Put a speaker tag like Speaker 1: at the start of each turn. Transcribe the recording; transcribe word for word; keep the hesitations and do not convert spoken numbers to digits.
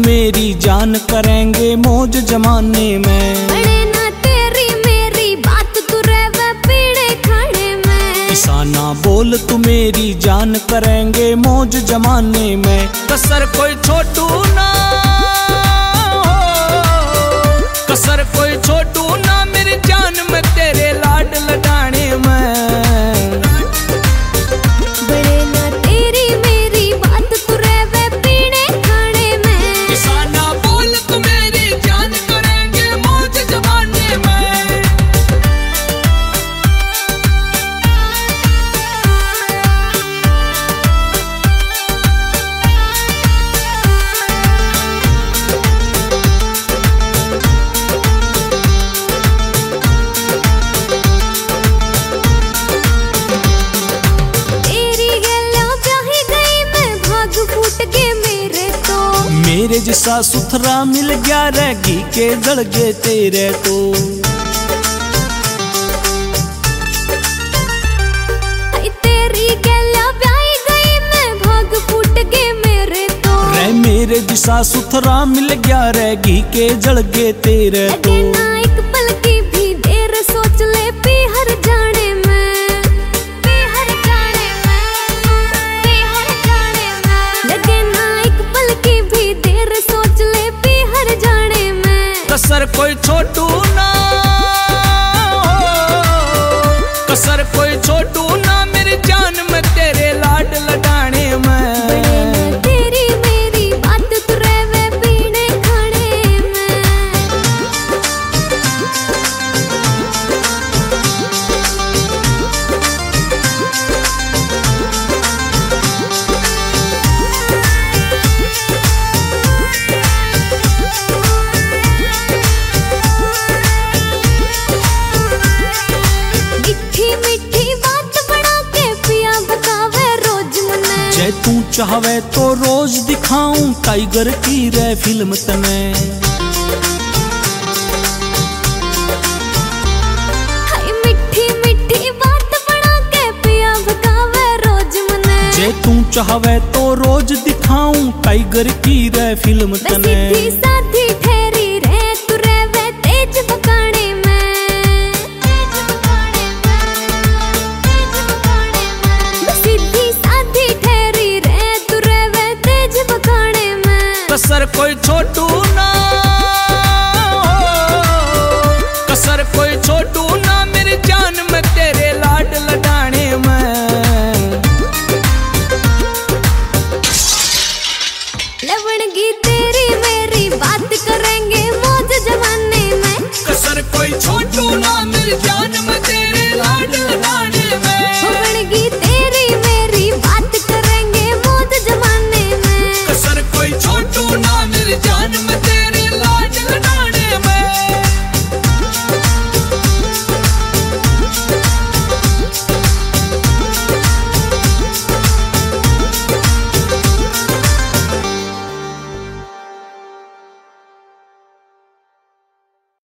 Speaker 1: मेरी जान, करेंगे मौज जमाने में।
Speaker 2: अड़े ना तेरी मेरी बात, तू रहवे पीड़े खाने में।
Speaker 1: किसाना बोल तू मेरी जान, करेंगे मौज जमाने में। कसर कोई छोटू ना, कसर कोई छोटू ना मेरी जान में, तेरे लाड लडाने में।
Speaker 2: बड़े ना तेरी मेरी बात, तू रहवे पीड़े खाने में।
Speaker 1: किसाना बोल तू मेरी जान, करेंगे मौज जमाने में। मेरे जैसा सुथरा मिल गया रे, घी के दड़गे तेरे तो।
Speaker 2: तेरी गैला ब्याही गई मैं, भाग फूट गए मेरे तो।
Speaker 1: रे मेरे जैसा सुथरा मिल गया रे, घी के जड़गे तेरे तो।
Speaker 2: ना एक पल की भी देर सोच ले, पी हर जाने में, पी हर जाने में, पी हर जाने में। लगे ना एक पल की भी देर सोच ले, पी हर जाने में।
Speaker 1: कसर कोई छोटू ना, कसर कोई छोटू ना मेरी जान में, तेरे लाड लडाने में।
Speaker 2: तेरी मेरी बात, तू रहवे पीड़े खाने में।
Speaker 1: तू चाहवे तो रोज दिखाऊं टाइगर की रे फिल्म तने।
Speaker 2: हाय मिठी मिठी बात बना के पिया भगावे रोज मने।
Speaker 1: जे तू चाहवे तो रोज दिखाऊं टाइगर की रे फिल्म तने।
Speaker 2: सीधी सादी